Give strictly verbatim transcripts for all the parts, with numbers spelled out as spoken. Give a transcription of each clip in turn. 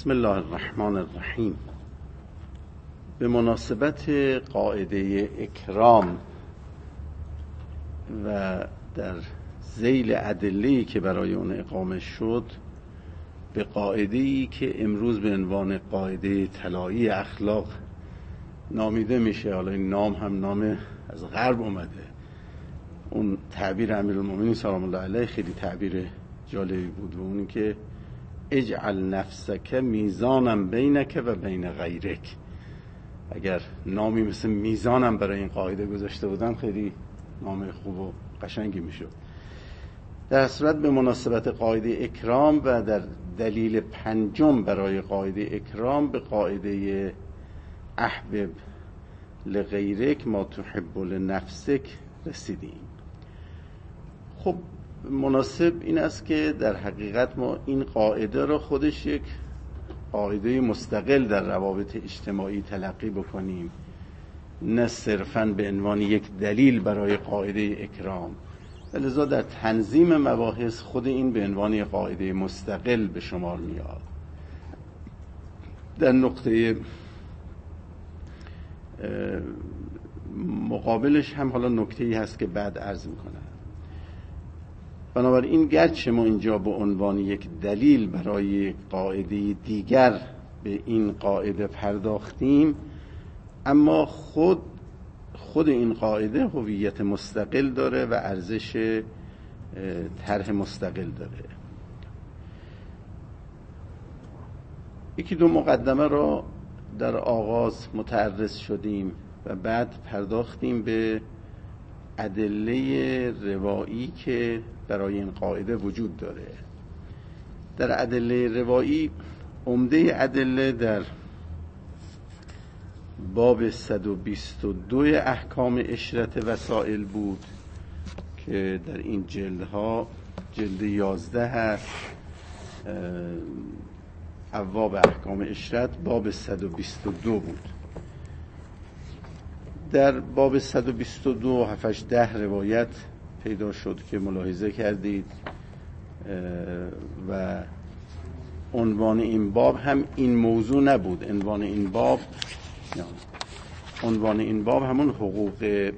بسم الله الرحمن الرحیم. به مناسبت قاعده اکرام و در ذیل ادله‌ای که برای اون اقامه شد، به قاعده‌ای که امروز به عنوان قاعده طلایی اخلاق نامیده میشه، حالا این نام هم نام از غرب اومده، اون تعبیر امیرالمومنین سلام الله علیه خیلی تعبیر جالبی بود، و اونی که اجعل نفسک میزانا بینک و بین غیرک. اگر نامی مثل میزانم برای این قاعده گذاشته بودن خیلی نام خوب و قشنگی میشد. در صورت به مناسبت قاعده اکرام و در دلیل پنجم برای قاعده اکرام به قاعده احبب لغیرک ما تحب لنفسک رسیدیم. خب مناسب این است که در حقیقت ما این قاعده را خودش یک قاعده مستقل در روابط اجتماعی تلقی بکنیم، نه صرفاً به عنوان یک دلیل برای قاعده اکرام. لذا در تنظیم مباحث خود این به عنوان یک قاعده مستقل به شمار میاد. در نقطه مقابلش هم حالا نکته‌ای هست که بعد عرض میکنم. بنابراین گرچه ما اینجا به عنوان یک دلیل برای قاعده دیگر به این قاعده پرداختیم، اما خود خود این قاعده هویت مستقل داره و ارزش طرح مستقل داره. یکی دو مقدمه را در آغاز متعرض شدیم و بعد پرداختیم به ادله روایی که برای این قاعده وجود داره. در ادله روایی عمده ادله در باب صد و بیست و دو احکام عشرت وسائل بود که در این جلدها جلد یازده هست، ابواب احکام عشرت باب صد و بیست و دو بود. در باب صد و بیست و دو هفت ده روایت پیدا شد که ملاحظه کردید و عنوان این باب هم این موضوع نبود. عنوان این باب عنوان این باب همون حقوق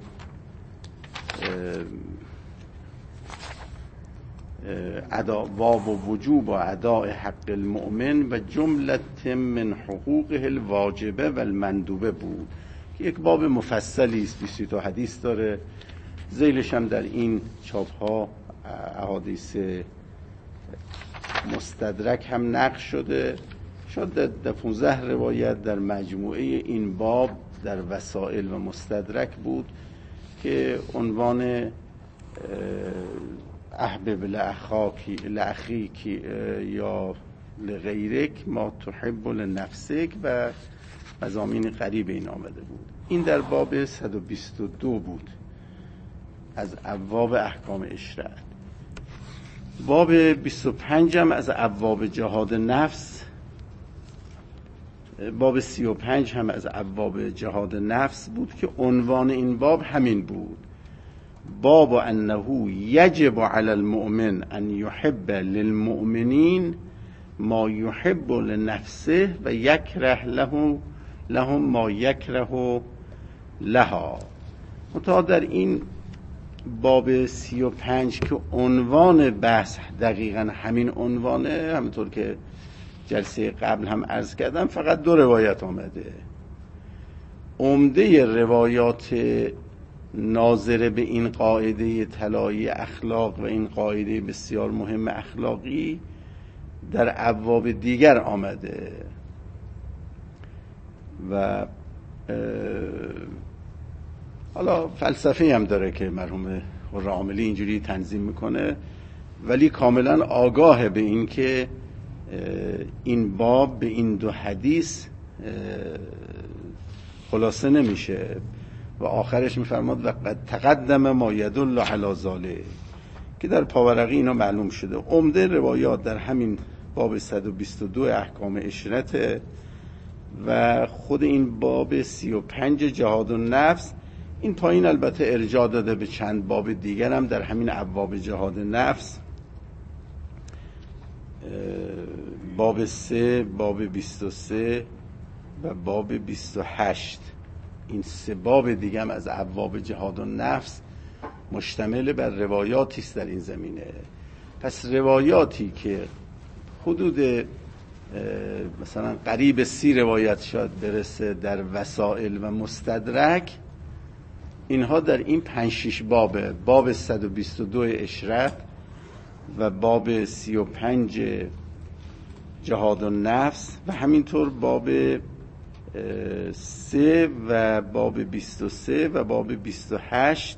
ادا باب و وجوب و اداء حق المؤمن و جملت من حقوقه الواجبه و المندوبه بود که یک باب مفصلی است، بیست تا حدیث داره. ذیلش هم در این چاپ ها احادیث مستدرک هم نقش شده. شاید در پانزده روایت در مجموعه این باب در وسائل و مستدرک بود که عنوان احبب لاخاکی لاخیکی یا لغیرک ما تحب لنفسک و مضامین قریب این آمده بود. این در باب صد و بیست و دو بود از ابواب احکام عشرت. باب بیست و پنج هم از ابواب جهاد نفس، باب سی و پنج هم از ابواب جهاد نفس بود که عنوان این باب همین بود: باب انه یجب علی المؤمن ان یحب للمؤمنین ما یحب لنفسه و یکره له لهم ما یکره لها. منتها در این باب سی و پنج که عنوان بحث دقیقا همین عنوانه، همونطور که جلسه قبل هم عرض کردم، فقط دو روایت آمده. عمده روایات ناظر به این قاعده طلایی اخلاق و این قاعده بسیار مهم اخلاقی در ابواب دیگر آمده و حالا فلسفه هم داره که مرحوم قرعاملی اینجوری تنظیم میکنه، ولی کاملا آگاه به این که این باب به این دو حدیث خلاصه نمیشه و آخرش میفرماد و قد تقدم ما یدل علی ذلک که در پاورقی اینا معلوم شده. عمده روایات در همین باب صد و بیست و دو احکام عشرت و خود این باب سی و پنج جهاد و نفس. این پایین البته ارجاع داده به چند باب دیگر هم در همین ابواب جهاد نفس باب سه، باب بیست و سه و باب بیست و هشت. این سه باب دیگه هم از ابواب جهاد و نفس مشتمل بر روایاتی است در این زمینه. پس روایاتی که حدود مثلا قریب سی روایت شاید برسه در وسائل و مستدرک، اینها در این پنج شش بابه: باب صد و بیست و دو اشرت و باب سی و پنج جهاد و نفس و همینطور باب سه و باب بیست و سه و باب بیست و هشت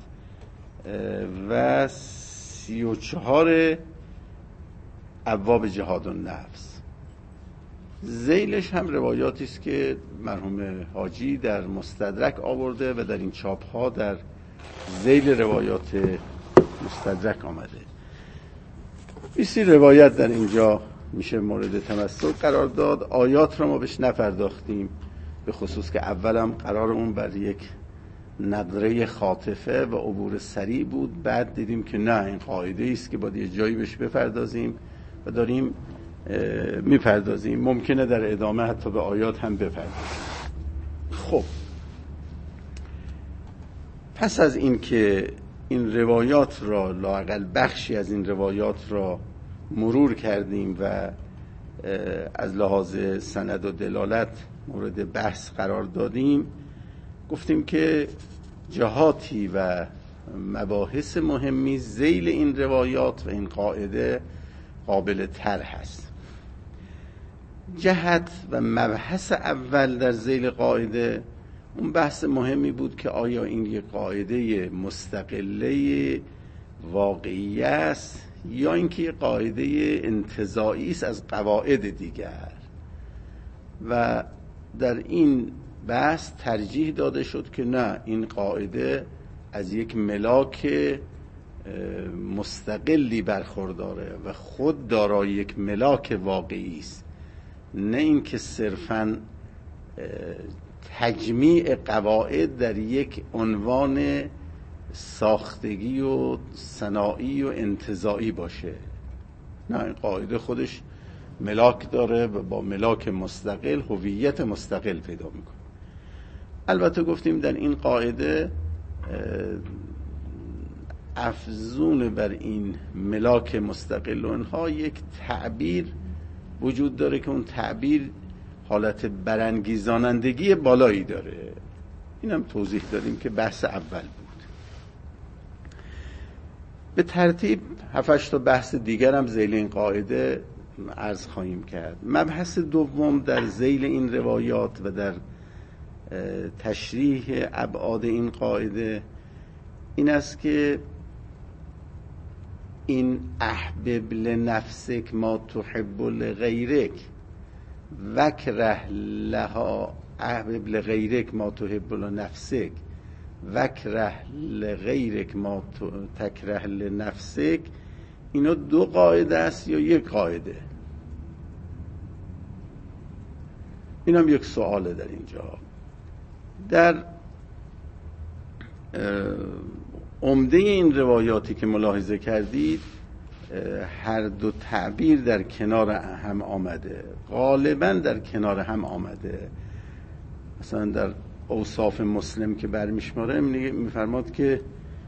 و سی و چهار ابواب جهاد و نفس. ذیلش هم روایاتی است که مرحوم حاجی در مستدرک آورده و در این چاپ ها در ذیل روایات مستدرک آمده. بیست روایت در اینجا میشه مورد تمسک قرار داد. آیات را ما بهش نپرداختیم، به خصوص که اولم قرارمون بر یک نظره خاطفه و عبور سریع بود. بعد دیدیم که نه، این قاعده است که باید یه جایی بهش بپردازیم و داریم میپردازیم. ممکنه در ادامه حتی به آیات هم بپردازیم. خب پس از این که این روایات را، لااقل بخشی از این روایات را مرور کردیم و از لحاظ سند و دلالت مورد بحث قرار دادیم، گفتیم که جهاتی و مباحث مهمی ذیل این روایات و این قاعده قابل طرح است. جهت و مبحث اول در ذیل قاعده اون بحث مهمی بود که آیا این یک قاعده مستقله واقعی است یا اینکه یک قاعده انتزاعی است از قواعد دیگر. و در این بحث ترجیح داده شد که نه، این قاعده از یک ملاک مستقلی برخورداره و خود دارای یک ملاک واقعی است، نه اینکه صرفاً تجمیع قواعد در یک عنوان ساختگی و صناعی و انتزاعی باشه. نه، این قاعده خودش ملاک داره و با ملاک مستقل هویت مستقل پیدا میکنه. البته گفتیم در این قاعده افزون بر این ملاک مستقل و اینها یک تعبیر وجود داره که اون تعبیر حالت برانگیزانندگی بالایی داره. اینم توضیح دادیم که بحث اول بود. به ترتیب هفت تا بحث دیگر هم ذیل این قاعده عرض خواهیم کرد. مبحث دوم در ذیل این روایات و در تشریح ابعاد این قاعده این است که این احبب لنفسک ما تحب لغیرک وکره لها، احبب لغیرک ما تحب لنفسک وکره لغیرک ما تکره لنفسک، اینا دو قاعده است یا یک قاعده؟ این هم یک سواله در اینجا. در عمده این روایاتی که ملاحظه کردید هر دو تعبیر در کنار هم آمده، غالبا در کنار هم آمده. مثلا در اوصاف مسلم که برمیشماره میفرماد که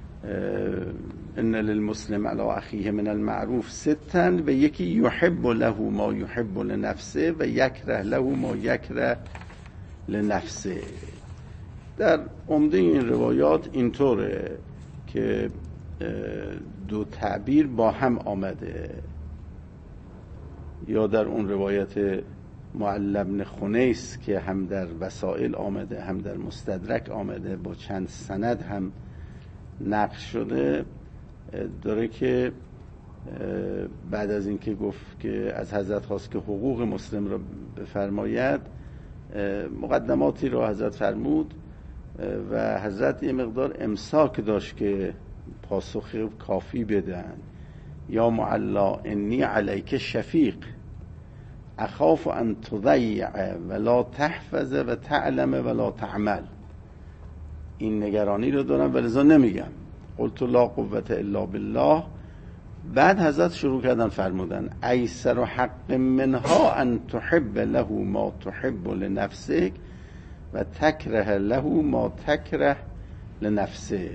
ان للمسلم علی اخیه من المعروف ستا و یکی یحب له ما یحب لنفسه و یکره له ما یکره لنفسه. در عمده این روایات اینطوره که دو تعبیر با هم آمده. یا در اون روایت معل بن خنیس که هم در وسائل آمده هم در مستدرک آمده، با چند سند هم نقل شده، داره که بعد از اینکه گفت که از حضرت خواست که حقوق مسلم را بفرماید، مقدماتی را حضرت فرمود و حضرت یه مقدار امساک داشت که پاسخ کافی بدن. یا معلا انی علیک شفیق اخاف ان تضیع ولا تحفظ و تعلم ولا تعمل. این نگرانی رو دارم ولذا نمیگم. قلت لا قوة الا بالله بعد حضرت شروع کردن فرمودن ایسر حق منها ان تحب له ما تحب لنفسک و تکره له ما تکره لنفسک.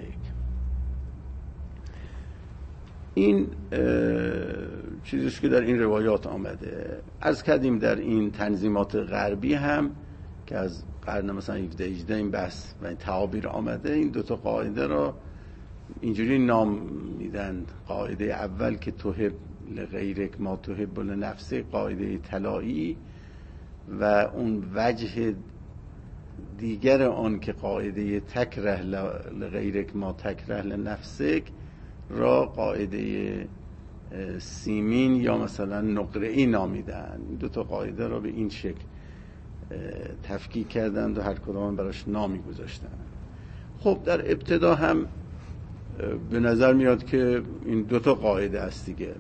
این چیزیش که در این روایات آمده. عرض کردیم در این تنظیمات غربی هم که از قرن مثلا هفده هجده این بحث و این تعابیر آمده، این دوتا قاعده را اینجوری نام میدن. قاعده اول که تحب لغیرک ما تحب لنفسک، قاعده طلایی، و اون وجه دیگر آن که قاعده تکره لغیرک ما تکره لنفسک را قاعده سیمین یا مثلا نقره‌ای نامیدن. این دو تا قاعده را به این شکل تفکیک کردند و هر کدام براش نامی گذاشتن. خب در ابتدا هم به نظر میاد که این دو تا قاعده است دیگه،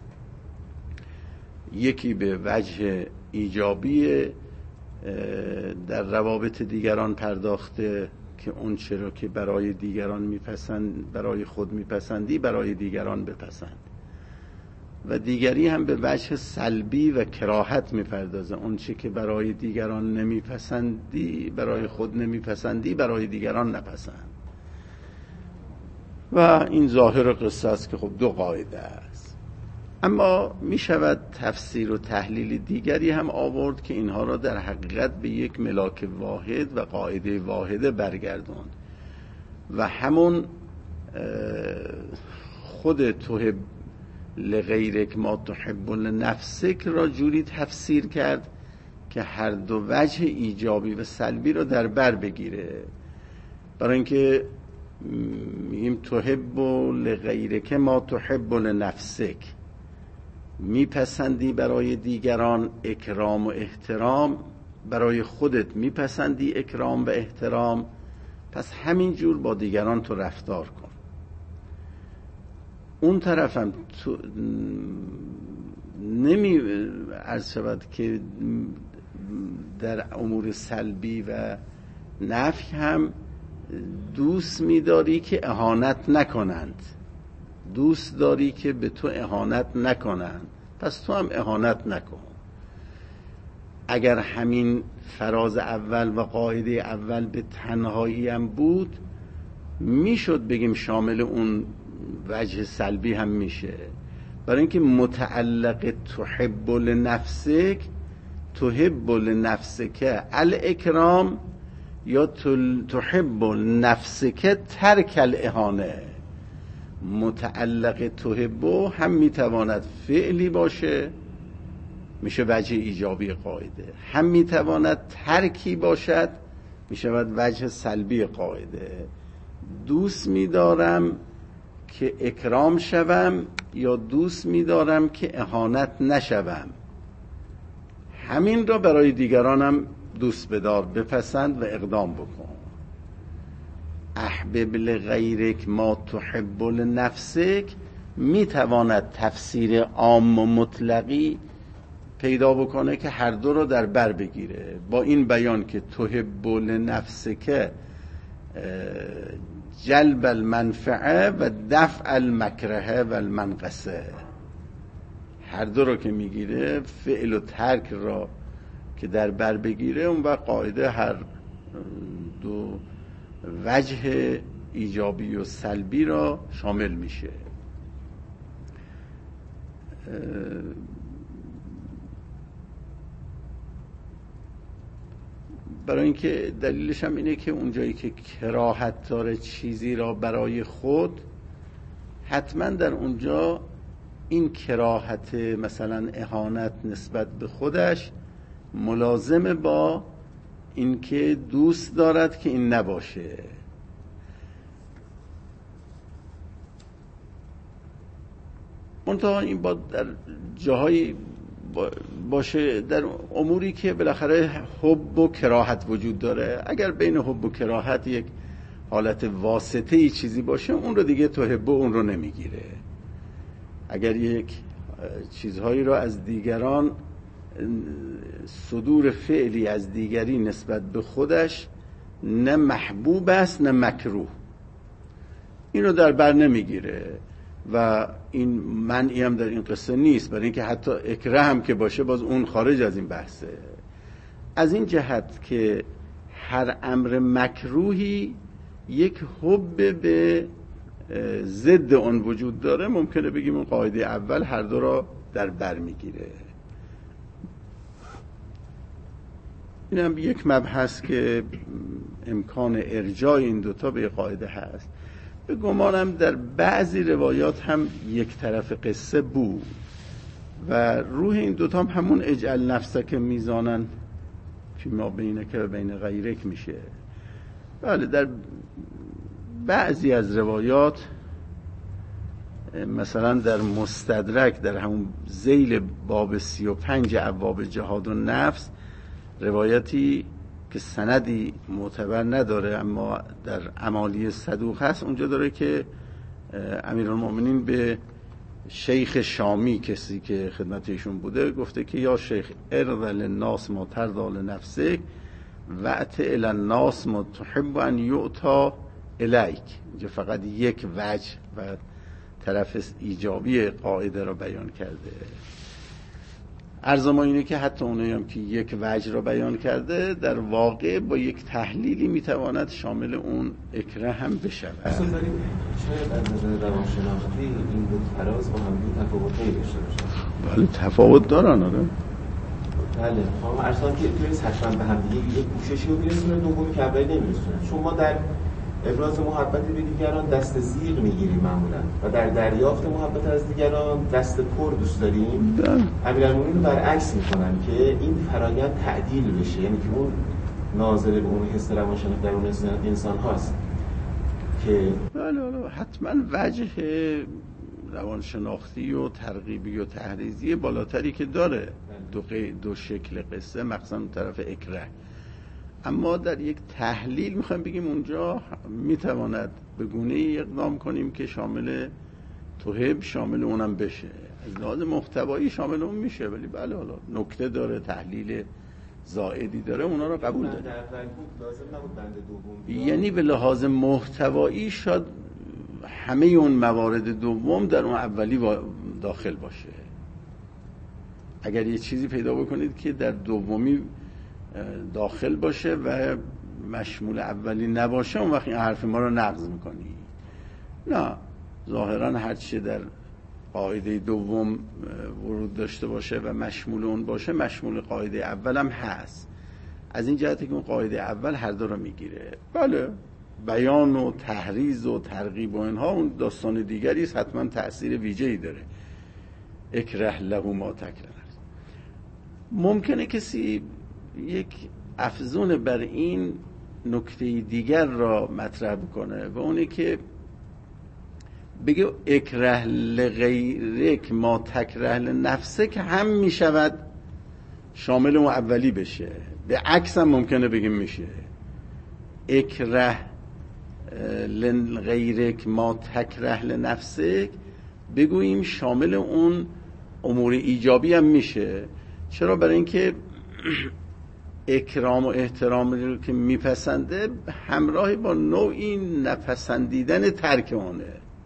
یکی به وجه ایجابی در روابط دیگران پرداخته که اون چرا که برای دیگران میپسند برای خود میپسندی برای دیگران بپسند، و دیگری هم به وجه سلبی و کراهت میپردازه، اون چه که برای دیگران نمیپسندی برای خود نمیپسندی برای دیگران نپسند. و این ظاهر قصه است که خب دو قاعده است. اما می شود تفسیر و تحلیل دیگری هم آورد که اینها را در حقیقت به یک ملاک واحد و قاعده واحده برگردون و همون خود تحب لغیرک ما تحب لنفسک را جوری تفسیر کرد که هر دو وجه ایجابی و سلبی را در بر بگیره. برای اینکه میگیم تحب لغیرک ما تحب لنفسک، میپسندی برای دیگران اکرام و احترام، برای خودت میپسندی اکرام و احترام، پس همین جور با دیگران تو رفتار کن. اون طرفم تو نمی عرض شود که در امور سلبی و نفی هم دوست می‌داری که اهانت نکنند، دوست داری که به تو اهانت نکنند، پس تو هم اهانت نکن. اگر همین فراز اول و قاعده اول به تنهایی هم بود میشد بگیم شامل اون وجه سلبی هم میشه. برای اینکه متعلق تحب لنفسک، تحب لنفسک الاکرام یا تحب نفسک ترک الاهانه. متعلق تحب هم میتواند فعلی باشه، میشه وجه ایجابی قاعده، هم میتواند ترکی باشد، میشود وجه سلبی قاعده. دوست میدارم که اکرام شوم یا دوست میدارم که اهانت نشوم، همین را برای دیگرانم دوست بدار، بپسند و اقدام بکن. احبب لغیرک ما تحب لنفسک میتواند تفسیر عام و مطلقی پیدا بکنه که هر دو رو در بر بگیره، با این بیان که تحب لنفسک جلب المنفعه و دفع المکرهه و المنقصه، هر دو رو که میگیره، فعل و ترک را که در بر بگیره، اون وقت قاعده هر دو وجه ایجابی و سلبی را شامل میشه. برای اینکه دلیلش هم اینه که اونجایی که کراهت داره چیزی را برای خود، حتما در اونجا این کراهت مثلا اهانت نسبت به خودش ملازمه با اینکه دوست دارد که این نباشه. منتها این با در جاهای باشه در اموری که بالاخره حب و کراهت وجود داره. اگر بین حب و کراهت یک حالت واسطه ای چیزی باشه، اون رو دیگه تحب و اون رو نمیگیره. اگر یک چیزهایی رو از دیگران، صدور فعلی از دیگری نسبت به خودش نه محبوب است نه مکروه، این رو در بر نمیگیره. و این منعی هم در این قصه نیست، برای اینکه حتی اکره هم که باشه باز اون خارج از این بحثه. از این جهت که هر امر مکروهی یک حب به ضد آن وجود داره، ممکنه بگیم اون قاعده اول هر دو را در بر میگیره. اینم یک مبحث که امکان ارجاع این دوتا به قاعده هست. به گمانم در بعضی روایات هم یک طرف قصه بود و روح این دوتا هم همون اجعل نفسک میزانن فیما بینک و بین غیرک میشه. بله در بعضی از روایات، مثلا در مستدرک در همون ذیل باب سی و پنج ابواب جهاد و نفس، روایتی که سندی معتبر نداره اما در امالی صدوق هست، اونجا داره که امیرالمومنین به شیخ شامی، کسی که خدمت ایشون بوده، گفته که یا شیخ ارض للناس ما ترضی لنفسک وأت الی الناس ما تحب ان یؤتی الیک. اینجا فقط یک وجه و طرف ایجابی قاعده را بیان کرده. عرض ما اینه که حتی اونایی هم که یک وجه را بیان کرده، در واقع با یک تحلیلی میتواند شامل اون اکره هم بشود. اصلا داریم شاید از نظر روانشناختی این دو فراز با هم تفاوت‌هایی داشته باشن. بله تفاوت دارن. آره بله خب ارسان که توی حتما به هم دیگه یک کوششی رو میرسونه، دومی که اولی نمیرسونه. چون ما در ابراز محبت به دیگران دست زیغ میگیریم معمولا و در دریافت محبت از دیگران دست پر دوست داریم. امیرالمومنین رو برعکس میکنن که این فرایند تعدیل بشه، یعنی که اون ناظر به اون حس روانشناختی در اون انسان هاست که بله بله حتما وجه روانشناختی و ترغیبی و تحریزی بالاتری که داره دو, دو شکل قصه، مخصوصا طرف اکره. اما در یک تحلیل میخوایم بگیم اونجا میتواند به گونه‌ای اقدام کنیم که شامل توهب شامل اونم بشه، از لحاظ محتوایی شامل اون میشه، ولی بله حالا نکته داره، تحلیل زائدی داره، اونا رو قبول داره. یعنی به لحاظ محتوایی شاید همه اون موارد دوم در اون اولی داخل باشه. اگر یه چیزی پیدا بکنید که در دومی داخل باشه و مشمول اولی نباشه، اون وقت این حرف ما رو نقض میکنی. نه، ظاهرا هر چی در قاعده دوم ورود داشته باشه و مشمول اون باشه، مشمول قاعده اول هم هست. از این جهتی که اون قاعده اول هر دو رو میگیره. بله بیان و تحریض و ترغیب و اینها اون داستان دیگری است، حتما تأثیر ویژه‌ای داره. اکره له ما تکره. ممکنه کسی یک افزون بر این نکته دیگر را مطرح بکنه و اونه که بگه اکره لغیرک ما تکره لنفسک هم می شود شامل اون اولی بشه. به عکس هم ممکنه بگیم میشه اکره لغیرک ما تکره لنفسک، بگوییم شامل اون امور ایجابی هم میشه. چرا؟ برای اینکه اکرام و احترام رو که میپسنده همراه با نوعی نپسندیدن ترک اونه.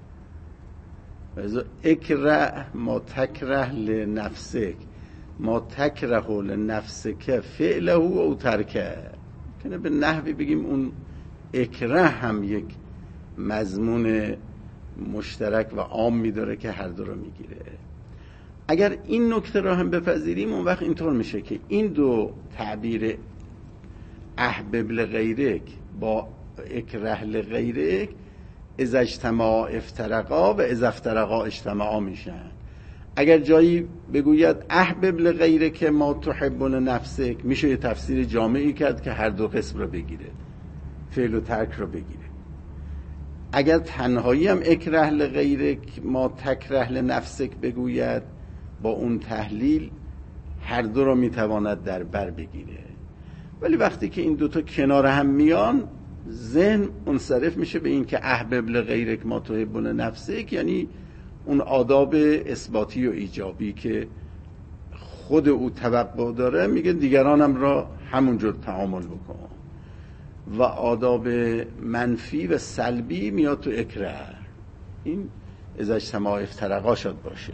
اکره ما تکره لنفسک ما تکره لنفسک فعله او ترکه. کنه به نحوی بگیم اون اکره هم یک مضمون مشترک و عام میداره که هر دو رو میگیره. اگر این نکته را هم بپذیریم، اون وقت اینطور میشه که این دو تعبیر احبب لغیرک با اکره لغیرک اذا اجتماع افترقا و اذا افترقا اجتماعا میشن. اگر جایی بگوید احبب لغیرک ما تحب لنفسک، میشه یه تفسیر جامعی کرد که هر دو قسم رو بگیره، فعل و ترک رو بگیره. اگر تنهایی هم اکره لغیرک ما تکره لنفسک بگوید، با اون تحلیل هر دو رو میتواند در بر بگیره. ولی وقتی که این دوتا کنار هم میان، ذهن منصرف میشه به این که احبب لغیرک ما تحب لنفسک، یعنی اون آداب اثباتی و ایجابی که خود او توقع داره، میگه دیگرانم را همونجور تعامل بکن. و آداب منفی و سلبی میاد تو اکره. این اذا اجتماع افترقا شد باشه.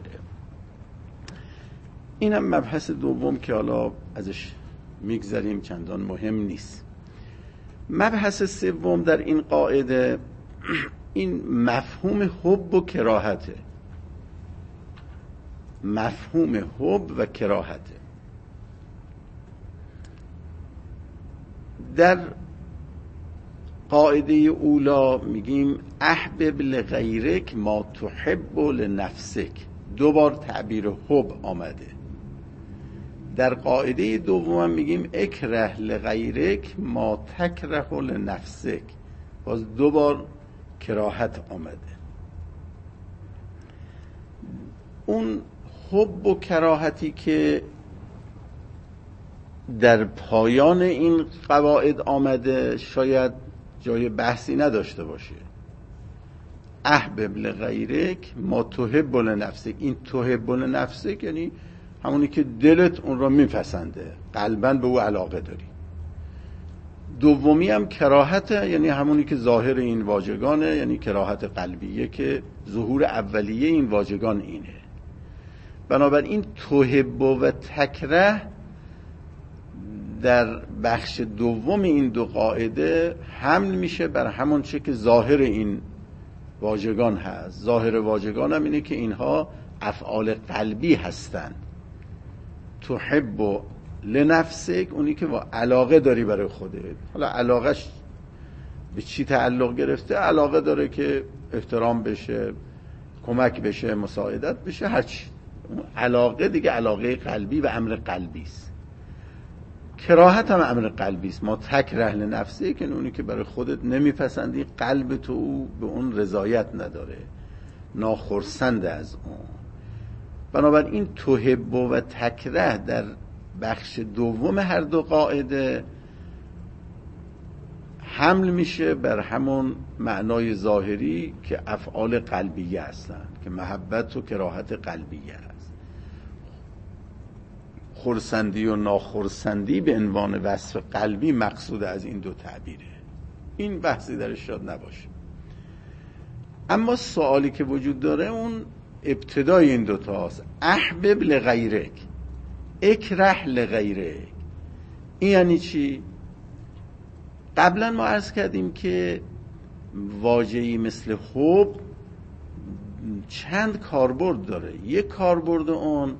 این هم مبحث دوم که حالا ازش میگذریم، چندان مهم نیست. مبحث سوم در این قاعده این مفهوم حب و کراهته. مفهوم حب و کراهته. در قاعده اولا میگیم احبب لغیرک ما تحب لنفسک. دو بار تعبیر حب آمده. در قاعده دوم میگیم اکره لغیرک ما تکره لنفسک. باز دو بار کراهت آمده. اون حب و کراهتی که در پایان این قواعد آمده شاید جای بحثی نداشته باشه. احبب لغیرک ما تحب لنفسک. این تحب لنفسک یعنی همونی که دلت اون را میپسنده، قلباً به او علاقه داری. دومی هم کراهته، یعنی همونی که ظاهر این واژگانه، یعنی کراهت قلبیه که ظهور اولیه این واژگان اینه. بنابراین تحب و تکره در بخش دوم این دو قاعده حمل میشه بر همون چه که ظاهر این واژگان هست. ظاهر واژگان هم اینه که اینها افعال قلبی هستند. تحب لنفسک اونی که با علاقه داری برای خودت. حالا علاقهش به چی تعلق گرفته؟ علاقه داره که احترام بشه، کمک بشه، مساعدت بشه، هرچی. علاقه دیگه علاقه قلبی و امر قلبی است. کراهت هم امر قلبی است. ما تکره لنفسه که اونی که برای خودت نمیپسندی، قلب تو او به اون رضایت نداره، ناخرسند از اون. بنابراین تحب و تکره در بخش دوم هر دو قاعده حمل میشه بر همون معنای ظاهری که افعال قلبیه هستند، که محبت و کراهت قلبیه است. خرسندی و ناخرسندی به عنوان وصف قلبی مقصود از این دو تعبیره. این بحثی درش شاد نباشه. اما سوالی که وجود داره اون ابتدای این دوتاست. احبب لغیرک، اکره لغیرک. این یعنی چی؟ قبلا ما عرض کردیم که واژه‌ای مثل حب چند کاربرد داره. یک کاربرد اون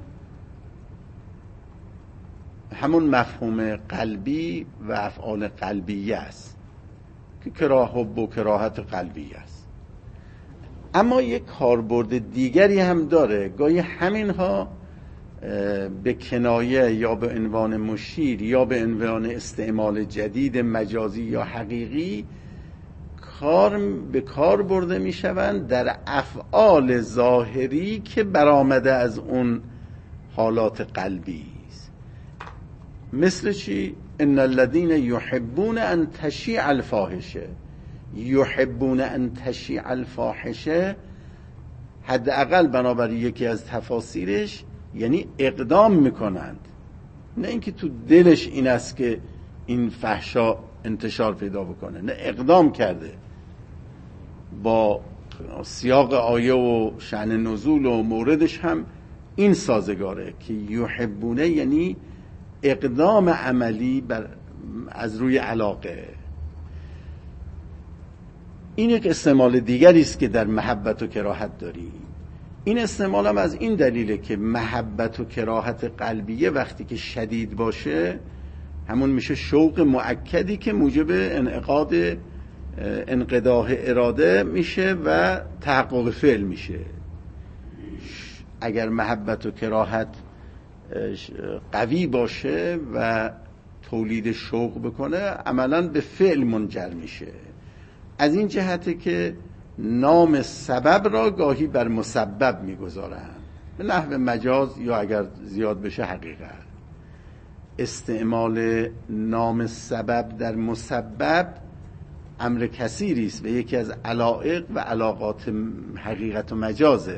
همون مفهوم قلبی و افعال قلبیه است که کراه حب و کراهت قلبیه است. اما یک کاربرد دیگری هم داره. گاهی همینها به کنایه یا به عنوان مشیر یا به عنوان استعمال جدید مجازی یا حقیقی کار به کار برده می شوند در افعال ظاهری که برآمده از اون حالات قلبی است. مثل چی؟ ان الذين يحبون ان تشیع الفاحشه. یحبون ان تشیع الفاحشه حداقل بنابر یکی از تفاسیرش یعنی اقدام میکنند، نه اینکه تو دلش این است که این فحشا انتشار پیدا بکنه، نه، اقدام کرده. با سیاق آیه و شأن نزول و موردش هم این سازگاره که یحبونه یعنی اقدام عملی بر از روی علاقه. این یک استعمال دیگری است که در محبت و کراهت داریم. این استعمال هم از این دلیله که محبت و کراهت قلبیه وقتی که شدید باشه همون میشه شوق مؤکدی که موجب انعقاد انقضاء اراده میشه و تحقق فعل میشه. اگر محبت و کراهت قوی باشه و تولید شوق بکنه عملاً به فعل منجر میشه. از این جهته که نام سبب را گاهی بر مسبب میگذارند به نحو مجاز یا اگر زیاد بشه حقیقت. استعمال نام سبب در مسبب امر کثیری است و یکی از علایق و علاقات حقیقت و مجازه.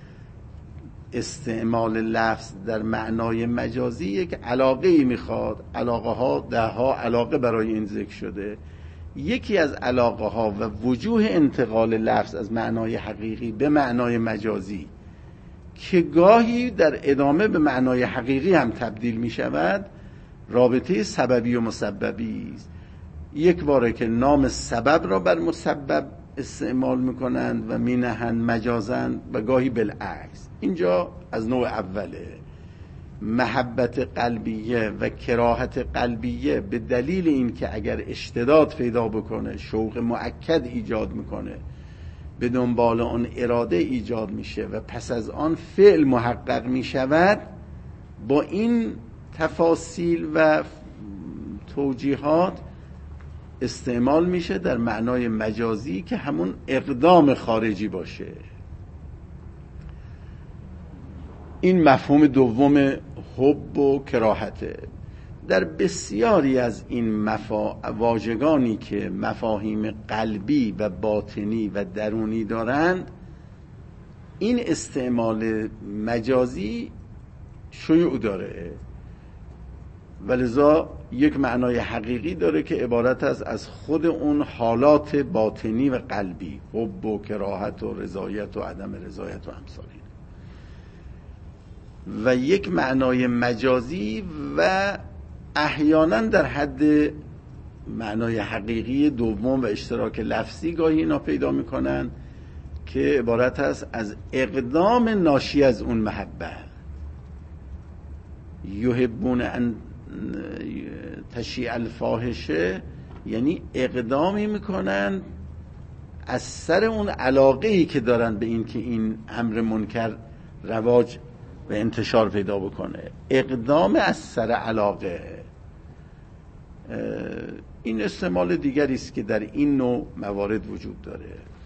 استعمال لفظ در معنای مجازی یک علاقه ای میخواد. علاقه ها ده ها علاقه برای این ذکر شده. یکی از علاقه ها و وجوه انتقال لفظ از معنای حقیقی به معنای مجازی که گاهی در ادامه به معنای حقیقی هم تبدیل می شود، رابطه سببی و مسببی است. یک باره که نام سبب را بر مسبب استعمال میکنند و مینهند مجازند و گاهی بالعکس. اینجا از نوع اوله. محبت قلبیه و کراهت قلبیه به دلیل این که اگر اشتداد پیدا بکنه شوق مؤکد ایجاد میکنه، به دنبال آن اراده ایجاد میشه و پس از آن فعل محقق میشود، با این تفاصیل و توجیهات استعمال میشه در معنای مجازی که همون اقدام خارجی باشه. این مفهوم دوم حب و کراهته. در بسیاری از این مفا... واژگانی که مفاهیم قلبی و باطنی و درونی دارند، این استعمال مجازی شیوع داره، ولذا یک معنای حقیقی داره که عبارت است از خود اون حالات باطنی و قلبی، حب و کراهت و رضایت و عدم رضایت و امثال این، و یک معنای مجازی و احیانا در حد معنای حقیقی دوم و اشتراک لفظی گاهی اینا پیدا میکنن که عبارت است از اقدام ناشی از اون محبت. یحبون ان تشیع الفاحشه، یعنی اقدامی میکنن از سر اون علاقه‌ای که دارن به این که این امر منکر رواج و انتشار پیدا بکنه. اقدام از سر علاقه. این استعمال دیگری است که در این نوع موارد وجود داره.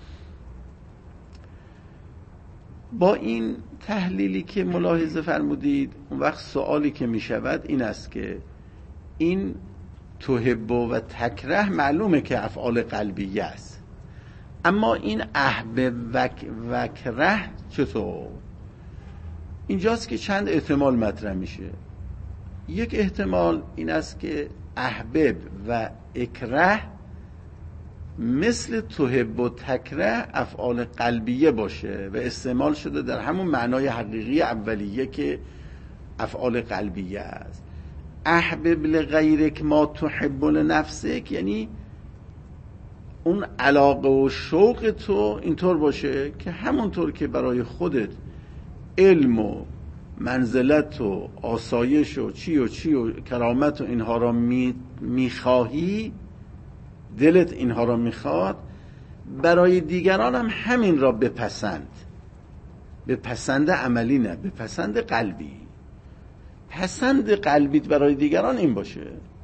با این تحلیلی که ملاحظه فرمودید، اون وقت سوالی که می شود این است که این تحب و تکره معلومه که افعال قلبیه است، اما این احبب و کره چطور؟ اینجاست که چند احتمال مطرح میشه. یک احتمال این است که احبب و اکره مثل تحب و تکره افعال قلبیه باشه و استعمال شده در همون معنای حقیقی اولیه که افعال قلبیه است. احبب لغیرک ما تحب لنفسک، یعنی اون علاقه و شوق تو اینطور باشه که همونطور که برای خودت علم و منزلت و آسایش و چی و چی و کرامت و اینها را می میخواهی، دلت اینها را میخواد، برای دیگران هم همین را بپسند. بپسند عملی نه، بپسند قلبی. پسند قلبیت برای دیگران این باشه.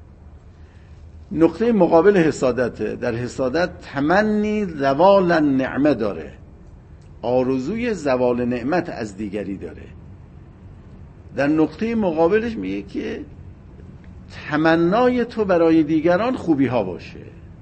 نقطه مقابل حسادته. در حسادت تمنی زوال نعمه داره، آرزوی زوال نعمت از دیگری داره. در نقطه مقابلش میگه که تمنای تو برای دیگران خوبی ها باشه.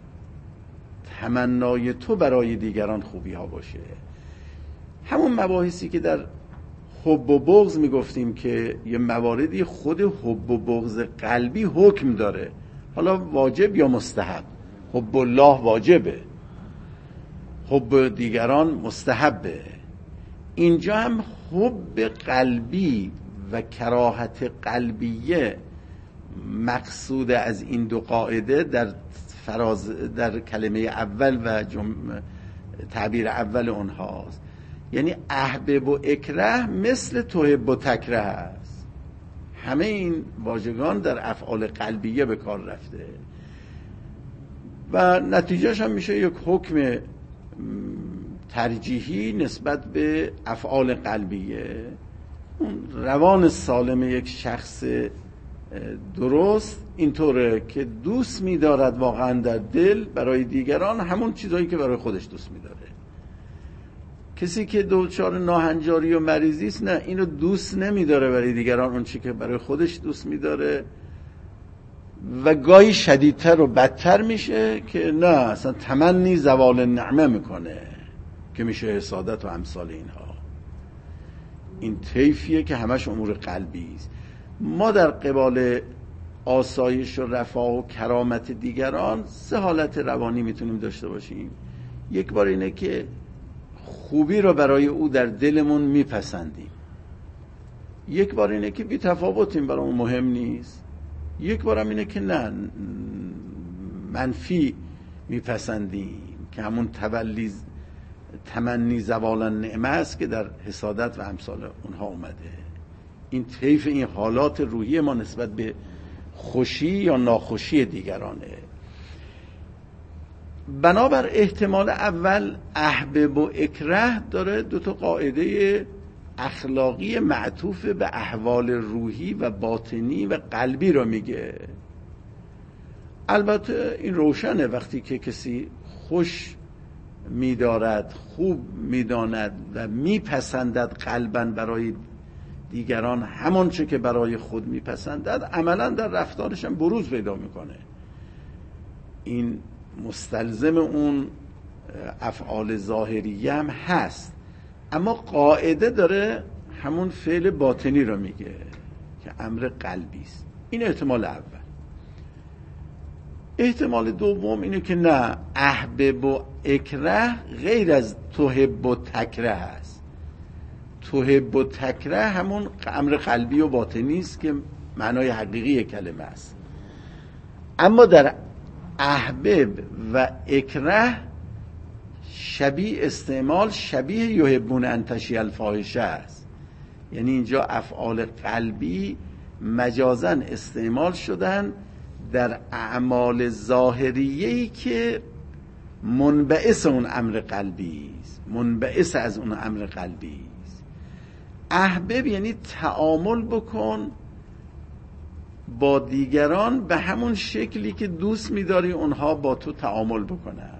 تمنای تو برای دیگران خوبی ها باشه. همون مباحثی که در حب و بغض میگفتیم که یه مواردی خود حب و بغض قلبی حکم داره، حالا واجب یا مستحب. حب الله واجبه، حب دیگران مستحبه. اینجا هم حب قلبی و کراهت قلبیه مقصود از این دو قاعده در فراز در کلمه اول و جمع تعبیر اول اونهاست. یعنی احبب و اکره مثل تحب و تکره است. همه این واژگان در افعال قلبیه به کار رفته و نتیجهش هم میشه یک حکم ترجیحی نسبت به افعال قلبیه. اون روان سالم یک شخص درست اینطوره که دوست می‌دارد واقعا در دل برای دیگران همون چیزایی که برای خودش دوست می‌داره. کسی که دچار ناهنجاری و مریضی است، نه، اینو دوست نمی‌داره برای دیگران اون چیزی که برای خودش دوست می‌داره و گاهی شدیدتر و بدتر میشه که نه، اصلا تمنی زوال نعمه میکنه که میشه حسادت و امثال اینها. این طیفیه که همش امور قلبی است. ما در قبال آسایش و رفاه و کرامت دیگران سه حالت روانی میتونیم داشته باشیم. یک بار اینه که خوبی رو برای او در دلمون میپسندیم، یک بار اینه که بی تفاوتیم، برامون مهم نیست، یک بارم اینه که نه، منفی میپسندیم که همون تولی تمنی زوال نعمه است که در حسادت و امثال اونها اومده. این طیف این حالات روحی ما نسبت به خوشی یا ناخوشی دیگرانه. بنابر احتمال اول احبب و اکره داره دو تا قاعده اخلاقی معطوف به احوال روحی و باطنی و قلبی رو میگه. البته این روشنه، وقتی که کسی خوش می‌دارد، خوب می‌داند و میپسندد قلباً برای دیگران همون چه که برای خود میپسندد، عملاً در رفتارش هم بروز پیدا میکنه. این مستلزم اون افعال ظاهریه هم هست، اما قاعده داره همون فعل باطنی رو میگه که امر قلبی است. این احتمال اول. احتمال دوم اینه که نه، احبب و اکره غیر از تحب و تکره است. تحب و تکره همون امر قلبی و باطنی است که معنای حقیقی کلمه است. اما در احبب و اکره شبیه استعمال شبیه یحبون ان تشیع الفاحشه است. یعنی اینجا افعال قلبی مجازاً استعمال شدن در اعمال ظاهریه‌ای که منبعث اون امر قلبی است، منبعث از اون امر قلبی است. احبب یعنی تعامل بکن با دیگران به همون شکلی که دوست می‌داری اونها با تو تعامل بکنن.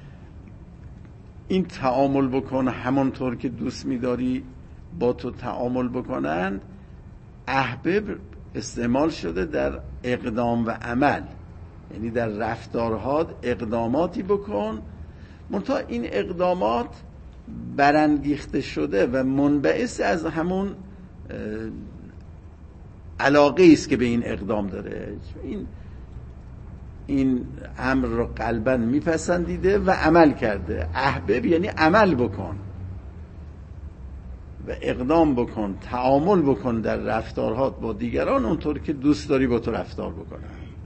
این تعامل بکن همونطور که دوست می‌داری با تو تعامل بکنن، احبب استعمال شده در اقدام و عمل، یعنی در رفتارها اقداماتی بکن، منتها این اقدامات برانگیخته شده و منبعث از همون علاقه است که به این اقدام داره. این این امر رو قلباً میپسندیده و عمل کرده. احبب یعنی عمل بکن و اقدام بکن، تعامل بکن در رفتارهات با دیگران اونطور که دوست داری با تو رفتار بکنن.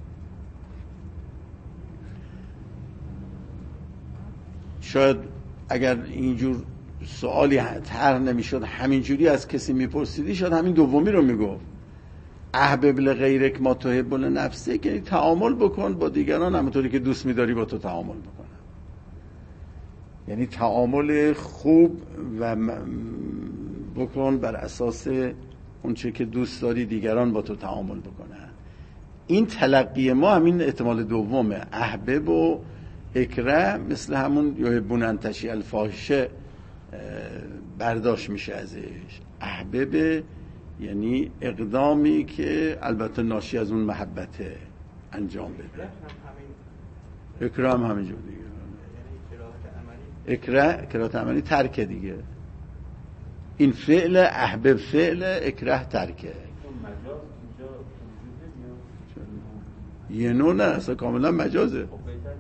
شاید اگر اینجور سوالی طرح نمیشد، همینجوری از کسی میپرسیدی، شاید همین دومی رو میگفت، احبب لغیرک ما تحب لنفسک، یعنی تعامل بکن با دیگران همونطوری که دوست میداری با تو تعامل بکنن. یعنی تعامل خوب و بکن بر اساس اون چه که دوست داری دیگران با تو تعامل بکنن. این تلقی ما همین احتمال دومه. احبب و اکره مثل همون یحبون ان تشیع الفاحشه برداشت میشه ازش. احبب یعنی اقدامی که البته ناشی از اون محبته انجام بده. اکره هم همینجور دیگه. اکره قرائت عملی ترک دیگه. این فعل احبب فعل، اکره ترکه. یه نوع نه، اصلا کاملا مجازه.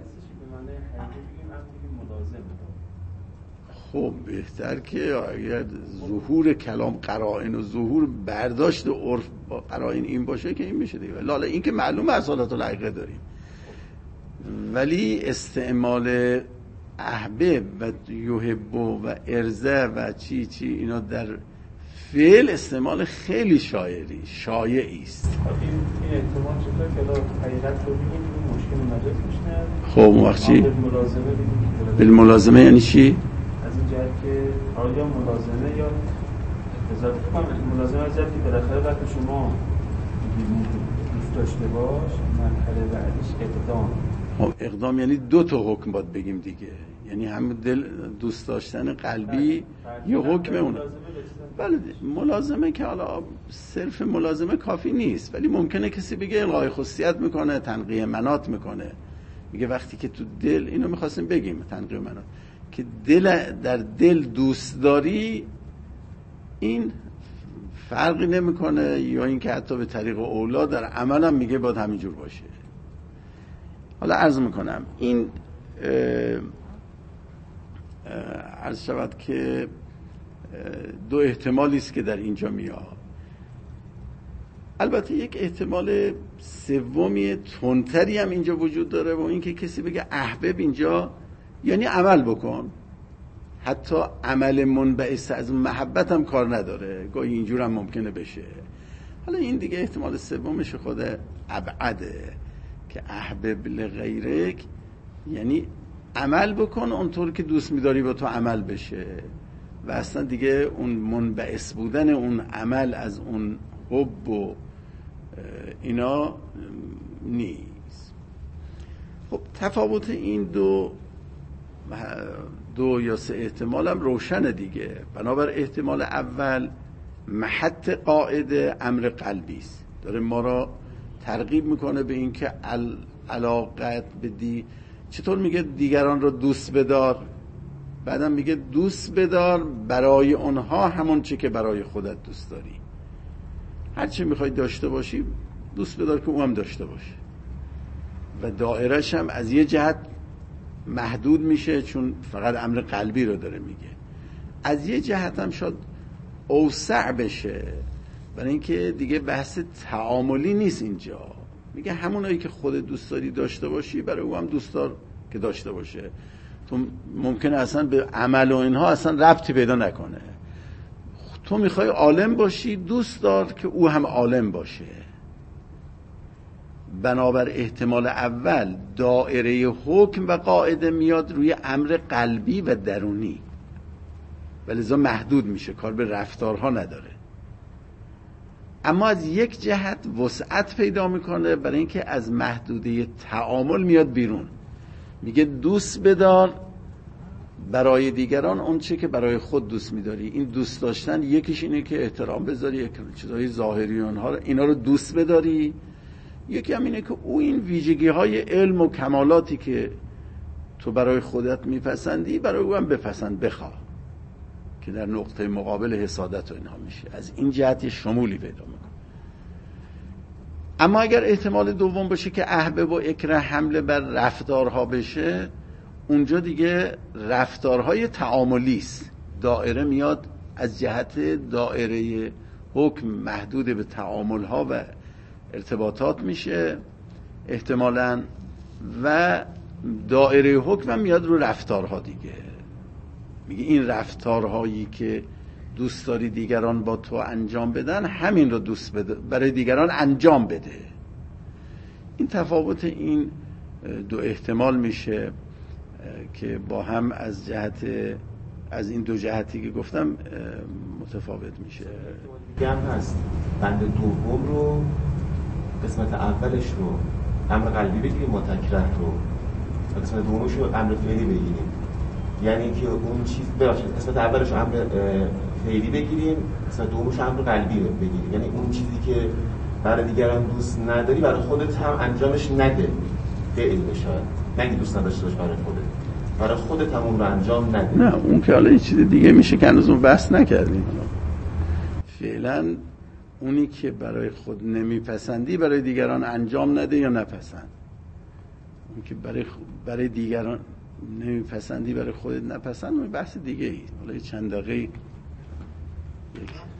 خب بهتر که اگر ظهور کلام قرائن و ظهور برداشت عرف با قرائن این باشه که این میشه دیگه. لاله این که معلومه اصالت الحقیقه داریم، ولی استعمال احبب و یحب و ارزه و چی چی اینا در فعل استعمال خیلی شایعی شایعی است. این این احتمال چطور که حقیقت رو بگیم مشکل مجاز میشه. خب اون وقت چی؟ بالملازمه بگیم. بالملازمه یعنی چی؟ از این جهت که آیا ملازمه یا اضافه کنم ملازمه از جهت که بالاخره وقتی شما دوست داشته باش مرحله بعدش اقدام. خب اقدام یعنی دو تا حکم باید بگیم دیگه، یعنی هم دل دوست داشتن قلبی یه حکم اونه. بله ملازمه که حالا صرف ملازمه کافی نیست، ولی ممکنه کسی بگه الغای خصوصیت میکنه، تنقیه منات میکنه، میگه وقتی که تو دل، اینو میخواستیم بگیم تنقیه منات، که دل در دل دوست داری، این فرقی نمیکنه، یا اینکه حتی به طریق اولا در عمل هم میگه باید همینجور باشه. حالا عرض میکنم این عرض شود که دو احتمالی است که در اینجا میاد. البته یک احتمال سومی تندتری هم اینجا وجود داره و اینکه کسی بگه احبب اینجا یعنی عمل بکن، حتی عمل منبعث از محبت هم کار نداره، گاهی اینجور هم ممکنه بشه. حالا این دیگه احتمال سومش خود ابعده که احبب لغیرک یعنی عمل بکن اونطور که دوست می‌داری با تو عمل بشه و اصلا دیگه اون منبعث بودن اون عمل از اون حب و اینا نیست. خب تفاوت این دو دو یا سه احتمال هم روشنه دیگه. بنابر احتمال اول محط قاعده امر قلبی است، داره ما را ترغیب میکنه به این که علاقت بدی. چطور میگه دیگران رو دوست بدار، بعدم میگه دوست بدار برای اونها همون چی که برای خودت دوست داری. هر چی میخوای داشته باشی دوست بدار که او هم داشته باشه و دایرش هم از یه جهت محدود میشه چون فقط امر قلبی رو داره میگه، از یه جهت هم شاید اوسع بشه برای اینکه دیگه بحث تعاملی نیست اینجا. میگه همونایی که خودت دوست داری داشته باشی برای او هم دوست دار که داشته باشه. تو ممکنه اصلا به عمل و اینها اصلا ربطی پیدا نکنه، تو میخوای عالم باشی دوست دار که او هم عالم باشه. بنابر احتمال اول دائره حکم و قاعده میاد روی امر قلبی و درونی و لذا محدود میشه، کار به رفتارها نداره. اما از یک جهت وسعت پیدا میکنه برای اینکه از محدوده تعامل میاد بیرون. میگه دوست بدار برای دیگران اون چه که برای خود دوست میداری. این دوست داشتن یکیش اینه که احترام بذاری، یک چیزای ظاهری اونها رو اینا رو دوست بداری، یکی هم اینه که او این ویژگی های علم و کمالاتی که تو برای خودت میپسندی برای او هم بپسند بخواه، که در نقطه مقابل حسادت و اینها میشه. از این جهت شمولی پیدا میکنه. اما اگر احتمال دوم باشه که احبب و اکره حمله بر رفتارها بشه، اونجا دیگه رفتارهای تعاملی است. دائره میاد از جهت دائره حکم محدود به تعاملها و ارتباطات میشه احتمالاً، و دائره حکم هم میاد رو رفتارها دیگه. میگه این رفتارهایی که دوست داری دیگران با تو انجام بدن همین رو دوست بده برای دیگران انجام بده. این تفاوت این دو احتمال میشه که با هم از جهت از این دو جهتی که گفتم متفاوت میشه. دیگه هم هست بند دوم رو قسمت اولش رو امر قلبی بگیریم، متکره رو و قسمت دومش رو امر فعلی بگیریم. یعنی که اون چیز ببخشید قسمت اولش رو امر فعلی بگیریم، قسمت دومش رو امر قلبی بگیریم. یعنی اون چیزی که برای دیگران دوست نداری برای خودت هم انجامش نده، فعل بشه. نگی دوست نداشته باش برای خودت، برای خودت هم اون رو انجام نده. نه اون که حالا یه چیز دیگه میشه که هنوز اون بحث نکردیم. فعلا اونی که برای خود نمیپسندی برای دیگران انجام نده یا نپسند. اون که برای برای دیگران نمیپسندی برای خودت نپسند اون بحث دیگه ای. حالا چند دقیقه یک